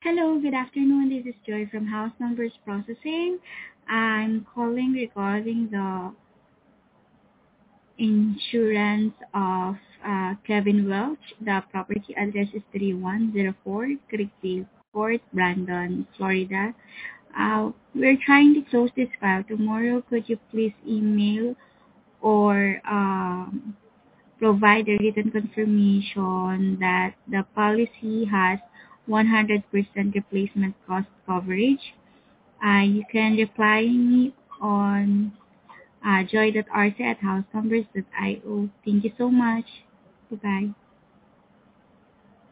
Hello, good afternoon. This is Joy from House Numbers Processing. I'm calling regarding the insurance of Kevin Welch. The property address is 3104 Creekville Court, Brandon, Florida. We're trying to close this file tomorrow. Could you please email or provide a written confirmation that the policy has 100% replacement cost coverage? You can reply me on joy.rc@housenumbers.io. Thank you so much. Bye-bye.